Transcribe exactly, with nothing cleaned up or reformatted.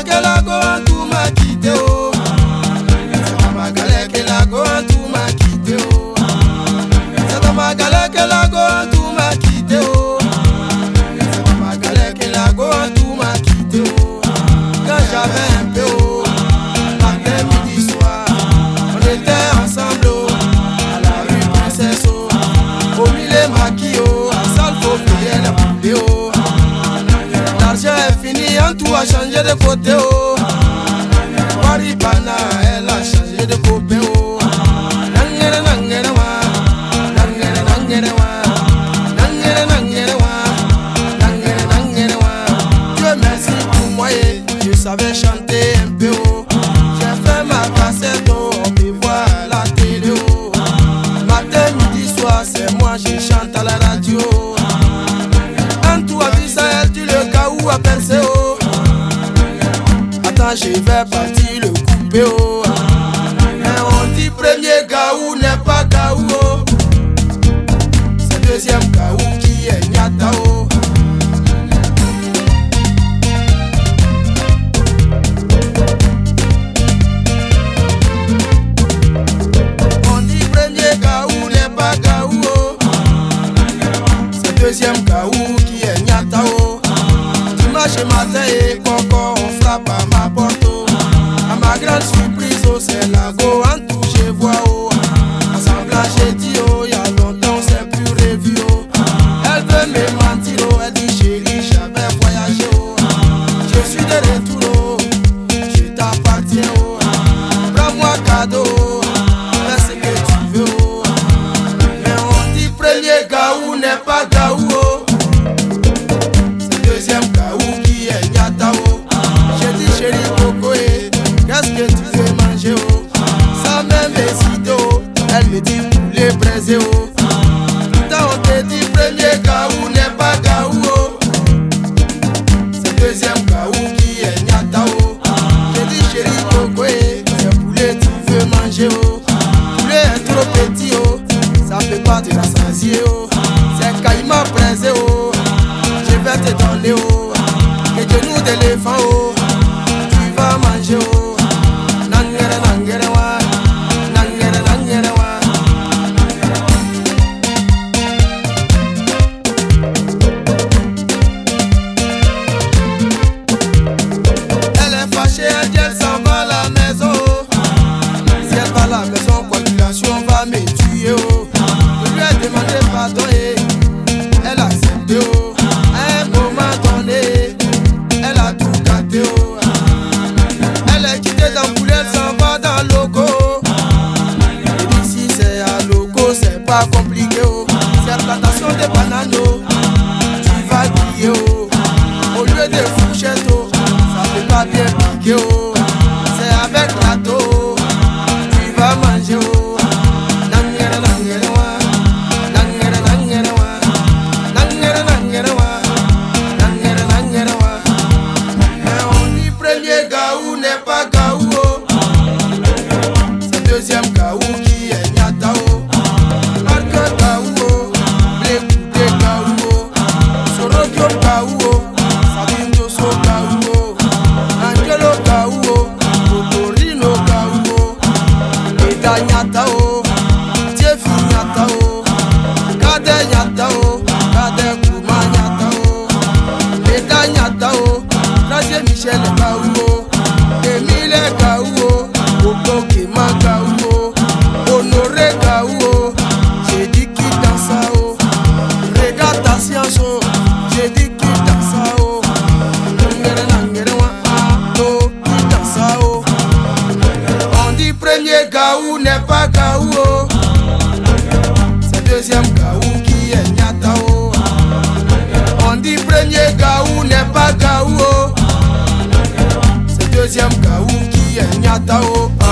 que la go tout m'a quitté oh. C'est dans ma galère que la go tout m'a quitté oh. C'est dans ma galère que la go tout m'a quitté oh. C'est dans ma galère que la go tout m'a quitté oh. Quand j'avais un peu oh, matin, midi, soir, on était ensemble oh, à la rue Princesse oh, au milieu maquis oh, à salle faut payer la poupée oh. L'argent est fini, en tout a changé de côté oh. Waribana, elle a changé de copain oh. Nangere nangere wa, nangere nangere wa, nangere nangere wa, nangere nangere wa. Dieu merci pour moi et je savais chanter un peu oh. J'ai fait ma cassette oh, on me voit à la télé oh. Matin, midi, soir, c'est moi je chante à la radio. En tout a vu ça, elle dit le cas où a percé oh. Attends, je vais partir le couper oh. Mais on dit premier gaou n'est pas gaou oh. C'est deuxième gaou qui est nyata oh. On dit premier gaou n'est pas gaou oh. C'est deuxième gaou qui est nyata oh. Dimanche matin et coco on frappe à ma porte oh. À ma grande surprise oh, c'est la go en tout je vois oh. Ensemble j'ai dit oh, y'a longtemps on s'est plus revu oh. Elle veut me mentir oh, elle dit chérie j'avais voyagé oh. Je suis de retour oh, je t'appartiens oh. Prends-moi cadeau oh, fais ce que tu veux oh. Mais on dit premier gaou n'est pas gaou oh. C'est deuxième gaou qui est nyata oh. J'ai dit chérie coco eh, qu'est-ce que tu veux manger oh. Sans même hésiter oh, elle me dit poulet braisé oh. Pourtant on te dit premier gaou n'est pas gaou oh. C'est deuxième gaou qui est nyata oh. J'ai dit chérie coco eh, c'est poulet tu veux manger oh. Poulet est trop petit oh, ça peut pas te rassasier oh. C'est caïman braisé oh, je vais te donner oh. Les genoux d'éléphant oh, tu vas manger oh. Nangere nangere wa, nangere nangere wa. Elle est fâchée, elle dit elle s'en va à la maison oh. Si elle va à la maison, population va me tuer oh. Je lui ai demandé pardon et elle a accepté oh. À un moment donné, elle a tout gâté oh. Elle est quittée dans poulet, elle s'en va dans le logo. Et d'ici c'est à logo, c'est pas compliqué oh. C'est plantation de bananes oh, tu vas griller oh. Au lieu de fourchette oh, ça peut pas bien piquer oh. C'est avec râteau oh, tu vas manger oh. Nangere nangere wa, nangere nangere wa, nangere nangere wa, nangere nangere wa. Mais on dit premier gaou n'est pas gaou oh. C'est deuxième gaou qui est nyata oh. Marque gaou oh, blé coupé gaou oh. Sorokyo gaou oh, Sabine so gaou oh. Angelo gaou oh, Totorino gaou oh. Eda nyata oh, Tiefi nyata oh. Kade nyata oh, Kade Kuma nyata oh. Eda nyata oh, Traje Michel gaou oh. Emile gaou oh, Oko Kema gaou oh. Honoré gaou oh, j'ai dit qui danse oh. Regarde ta science oh, j'ai dit qui danse oh. Nangere nangere wa oh, qui danse oh. On dit premier gaou n'est pas gaou oh. C'est deuxième gaou qui est nyata oh. On dit premier gaou n'est pas gaou oh. C'est deuxième gaou qui est nyata oh.